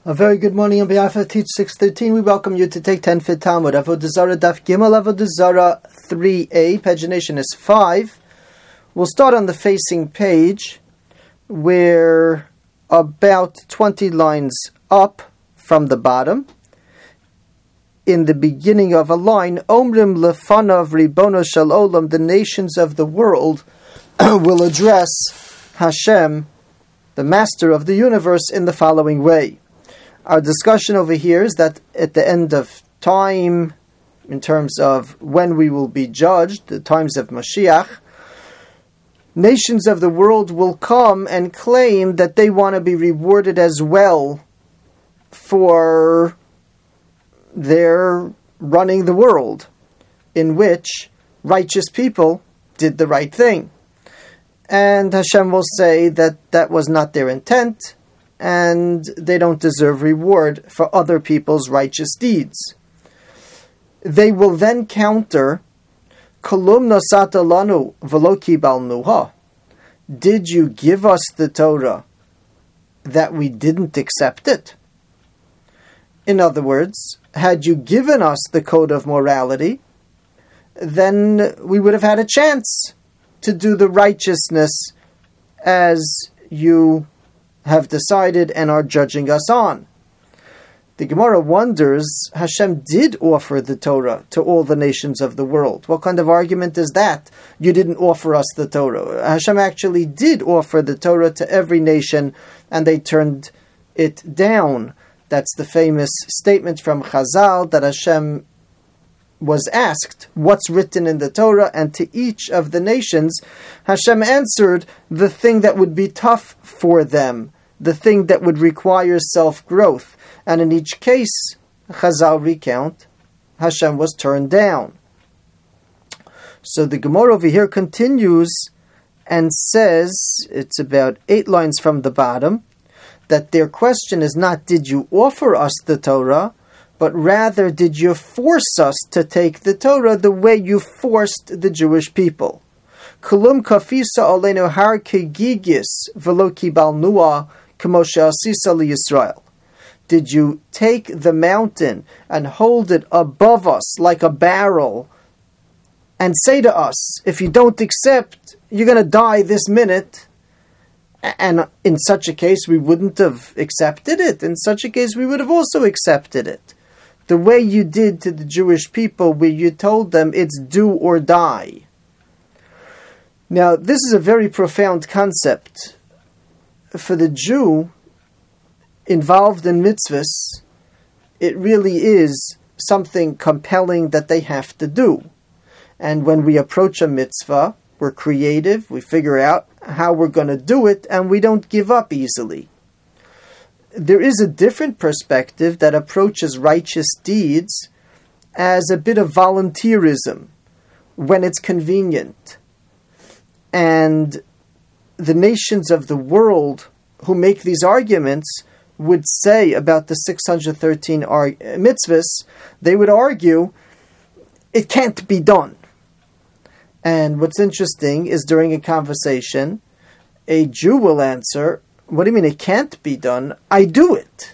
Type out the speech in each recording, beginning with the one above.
A very good morning on behalf of Teach 613. We welcome you to take 10 Fit Talmud. Avodah Zarah Daf Gimel, Avodah Zarah 3a. Pagination is 5. We'll start on the facing page. We're about 20 lines up from the bottom. In the beginning of a line, Omrim Lefanav Ribono Shel Olam, the nations of the world will address Hashem, the master of the universe, in the following way. Our discussion over here is that at the end of time, in terms of when we will be judged, the times of Mashiach, nations of the world will come and claim that they want to be rewarded as well for their running the world, in which righteous people did the right thing. And Hashem will say that that was not their intent, and they don't deserve reward for other people's righteous deeds. They will then counter, Kolum nosata lanu v'lo kibalnuha. Did you give us the Torah that we didn't accept it? In other words, had you given us the code of morality, then we would have had a chance to do the righteousness as you have decided and are judging us on. The Gemara wonders, Hashem did offer the Torah to all the nations of the world. What kind of argument is that? You didn't offer us the Torah. Hashem actually did offer the Torah to every nation, and they turned it down. That's the famous statement from Chazal that Hashem was asked, what's written in the Torah? And to each of the nations, Hashem answered the thing that would be tough for them, the thing that would require self-growth. And in each case, Chazal recount, Hashem was turned down. So the Gemara over here continues and says, it's about 8 lines from the bottom, that their question is not, did you offer us the Torah, but rather, did you force us to take the Torah the way you forced the Jewish people? Kulum kafisa alenu har kegigis v'lo kibalnua k'moshe asisa liYisrael. Did you take the mountain and hold it above us like a barrel and say to us, if you don't accept, you're going to die this minute? And in such a case, we wouldn't have accepted it. In such a case, we would have also accepted it. The way you did to the Jewish people, where you told them it's do or die. Now, this is a very profound concept. For the Jew involved in mitzvahs, it really is something compelling that they have to do. And when we approach a mitzvah, we're creative, we figure out how we're going to do it, and we don't give up easily. There is a different perspective that approaches righteous deeds as a bit of volunteerism when it's convenient. And the nations of the world who make these arguments would say about the 613 mitzvahs, they would argue, it can't be done. And what's interesting is during a conversation, a Jew will answer, what do you mean it can't be done? I do it.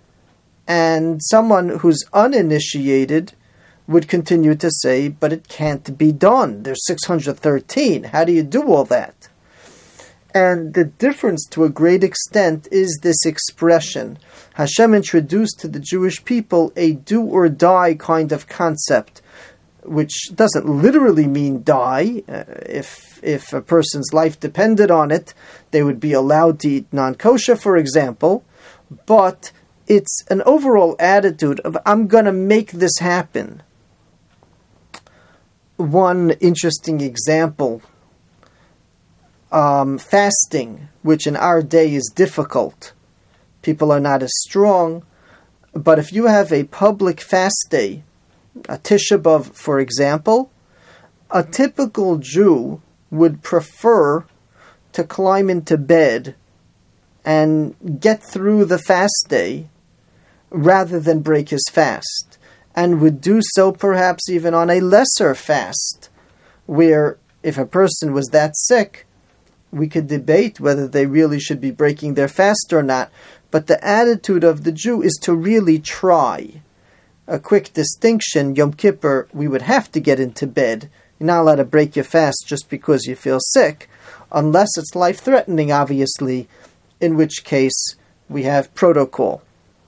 And someone who's uninitiated would continue to say, but it can't be done. There's 613. How do you do all that? And the difference to a great extent is this expression. Hashem introduced to the Jewish people a do or die kind of concept, which doesn't literally mean die. If a person's life depended on it, they would be allowed to eat non-kosher, for example. But it's an overall attitude of, I'm going to make this happen. One interesting example, fasting, which in our day is difficult. People are not as strong. But if you have a public fast day, a Tisha B'Av, for example, a typical Jew would prefer to climb into bed and get through the fast day rather than break his fast, and would do so perhaps even on a lesser fast, where if a person was that sick, we could debate whether they really should be breaking their fast or not, but the attitude of the Jew is to really try. A quick distinction, Yom Kippur, we would have to get into bed. You're not allowed to break your fast just because you feel sick, unless it's life-threatening, obviously, in which case we have protocol.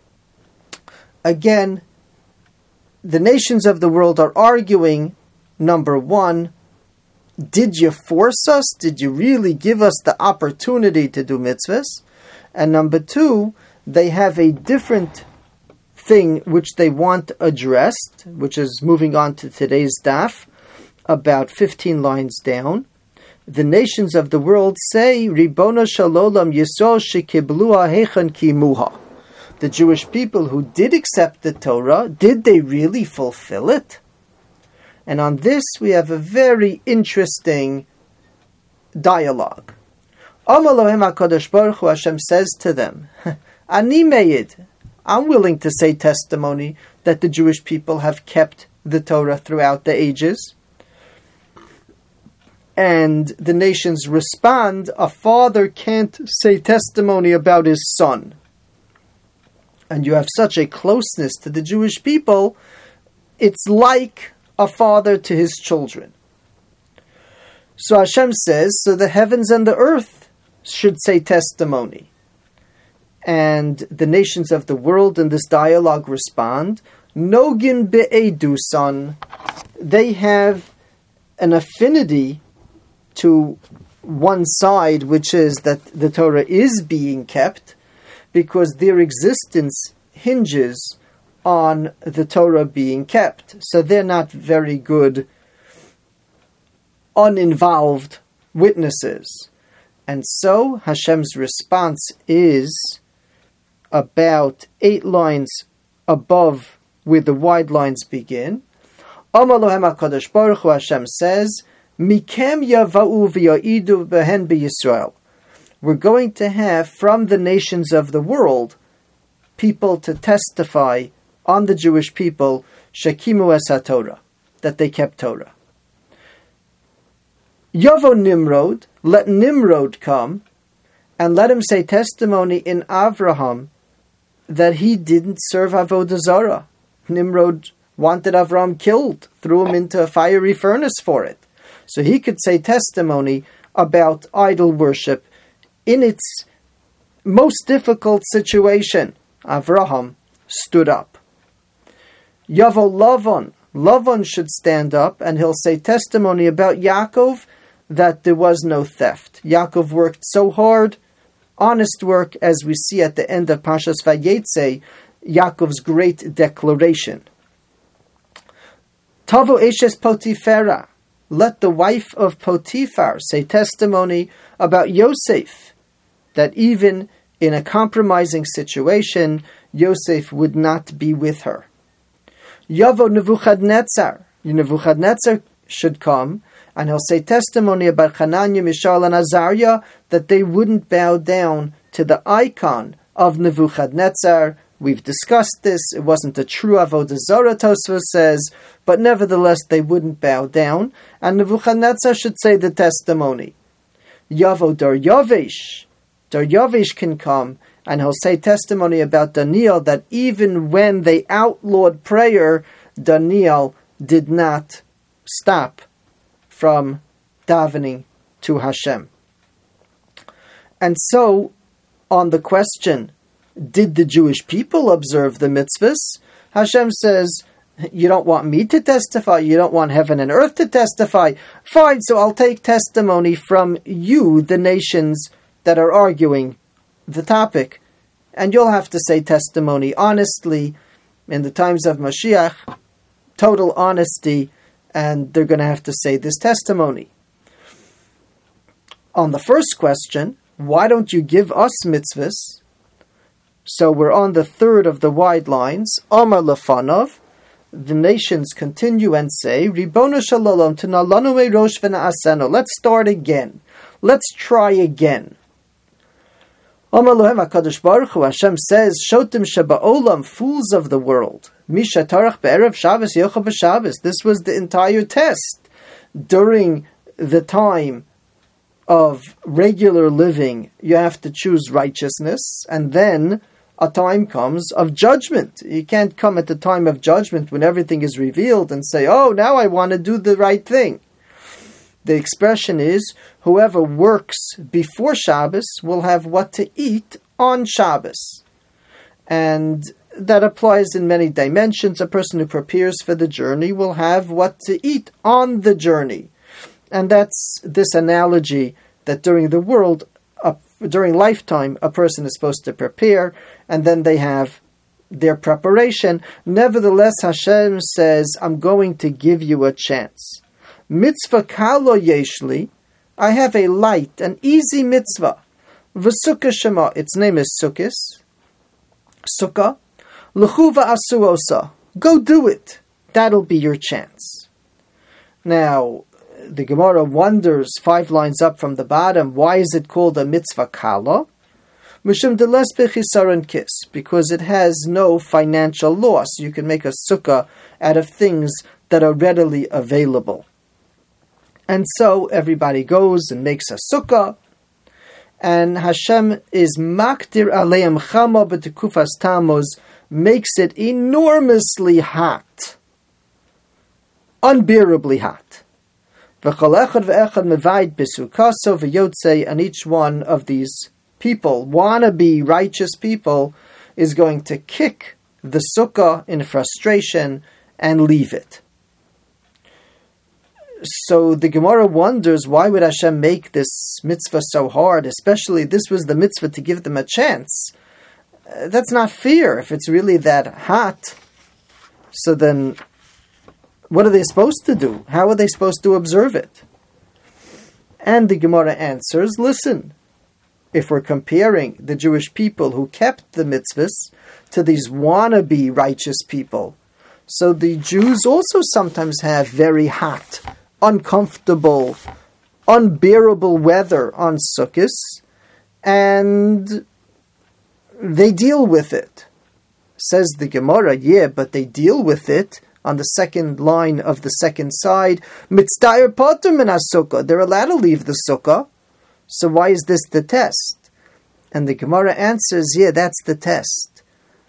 Again, the nations of the world are arguing, number one, did you force us? Did you really give us the opportunity to do mitzvahs? And number two, they have a different thing which they want addressed, which is moving on to today's daf, about 15 lines down. The nations of the world say, Ribono Shalolam Yisrael Shekiblua Heichan Kimuha. The Jewish people who did accept the Torah, did they really fulfill it? And on this we have a very interesting dialogue. Amalohim HaKadosh Baruch Hu, Hashem says to them, Ani Meid, I'm willing to say testimony that the Jewish people have kept the Torah throughout the ages. And the nations respond, a father can't say testimony about his son. And you have such a closeness to the Jewish people, it's like a father to his children. So Hashem says, so the heavens and the earth should say testimony. And the nations of the world in this dialogue respond, Nogin be'edusan. They have an affinity to one side, which is that the Torah is being kept, because their existence hinges on the Torah being kept. So they're not very good, uninvolved witnesses. And so Hashem's response is about 8 lines above where the wide lines begin. Amalohem HaKadosh Baruch Hu, Hashem says, Mikem yava'u v'ya'idu behen b'Yisrael. We're going to have from the nations of the world people to testify on the Jewish people, Shekimu es HaTorah, that they kept Torah. Yavo Nimrod, let Nimrod come, and let him say testimony in Avraham that he didn't serve Avodah Zarah. Nimrod wanted Avram killed, threw him into a fiery furnace for it. So he could say testimony about idol worship in its most difficult situation. Avraham stood up. Yavo Lavan, Lavan should stand up and he'll say testimony about Yaakov that there was no theft. Yaakov worked so hard, honest work, as we see at the end of Pashas Vayetze, Yaakov's great declaration. Tavo Eshes Potifera, let the wife of Potiphar say testimony about Yosef, that even in a compromising situation, Yosef would not be with her. Yavo Nebuchadnezzar, Nebuchadnezzar should come, and he'll say testimony about Hananiah, Mishael, and Azariah, that they wouldn't bow down to the icon of Nebuchadnezzar. We've discussed this. It wasn't a true Avodah Zarah, Tosfos says, but nevertheless they wouldn't bow down. And Nebuchadnezzar should say the testimony. Yavo Daryavish. Daryavish can come, and he'll say testimony about Daniel, that even when they outlawed prayer, Daniel did not stop from davening to Hashem. And so, on the question, did the Jewish people observe the mitzvahs? Hashem says, you don't want me to testify, you don't want heaven and earth to testify. Fine, so I'll take testimony from you, the nations that are arguing the topic. And you'll have to say testimony honestly. In the times of Mashiach, total honesty, and they're going to have to say this testimony. On the first question, why don't you give us mitzvahs? So we're on the third of the wide lines. Amar lefanov, the nations continue and say, Ribono shalom tenalanu merosh v'na'aseno. Let's start again. Let's try again. Amar lohem HaKadosh Baruch Hu, Hashem says, Shotim sheba'olam, fools of the world. Misha tarach be'erev Shabbos yochel b'Shabbos. This was the entire test. During the time of regular living, you have to choose righteousness, and then a time comes of judgment. You can't come at the time of judgment when everything is revealed and say, oh, now I want to do the right thing. The expression is, whoever works before Shabbos will have what to eat on Shabbos. And that applies in many dimensions. A person who prepares for the journey will have what to eat on the journey. And that's this analogy that during lifetime, a person is supposed to prepare, and then they have their preparation. Nevertheless, Hashem says, I'm going to give you a chance. Mitzvah kalo yeshli, I have a light, an easy mitzvah. V'sukkah shema, its name is Sukkis. Sukkah. L'chuva asuosa, go do it. That'll be your chance. Now, the Gemara wonders 5 lines up from the bottom, why is it called a mitzvah kala? Mishum deles bechisaron kis, because it has no financial loss. You can make a sukkah out of things that are readily available. And so everybody goes and makes a sukkah, and Hashem is makdir aleim chama b'tekufas Tammuz, makes it enormously hot, unbearably hot. And each one of these people, wannabe righteous people, is going to kick the sukkah in frustration and leave it. So the Gemara wonders, why would Hashem make this mitzvah so hard? Especially, this was the mitzvah to give them a chance. That's not fair if it's really that hot. So then, what are they supposed to do? How are they supposed to observe it? And the Gemara answers, listen, if we're comparing the Jewish people who kept the mitzvahs to these wannabe righteous people, so the Jews also sometimes have very hot, uncomfortable, unbearable weather on Sukkot, and they deal with it. Says the Gemara, yeah, but they deal with it on the second line of the second side. Mitzdayer poter min ha-sukkah. They're allowed to leave the sukkah. So why is this the test? And the Gemara answers, yeah, that's the test.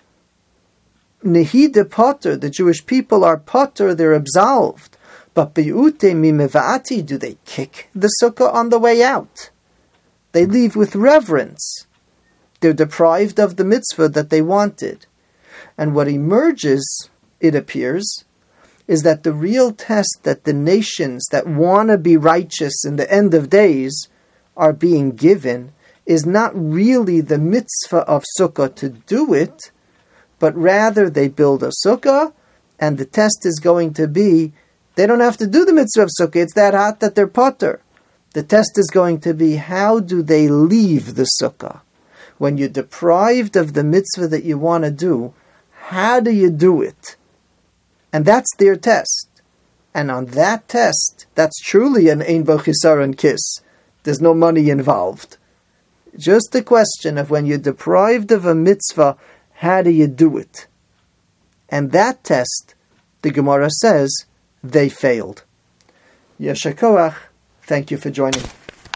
Nehida poter, the Jewish people are poter, they're absolved. But be'ute mimevati, do they kick the sukkah on the way out? They leave with reverence. They're deprived of the mitzvah that they wanted. And what emerges, it appears, is that the real test that the nations that want to be righteous in the end of days are being given is not really the mitzvah of sukkah to do it, but rather they build a sukkah, and the test is going to be, they don't have to do the mitzvah of sukkah, it's that hot that they're potter. The test is going to be, how do they leave the sukkah? When you're deprived of the mitzvah that you want to do, how do you do it? And that's their test. And on that test, that's truly an ein bo chisaron kis. There's no money involved. Just a question of when you're deprived of a mitzvah, how do you do it? And that test, the Gemara says, they failed. Yesher koach. Thank you for joining.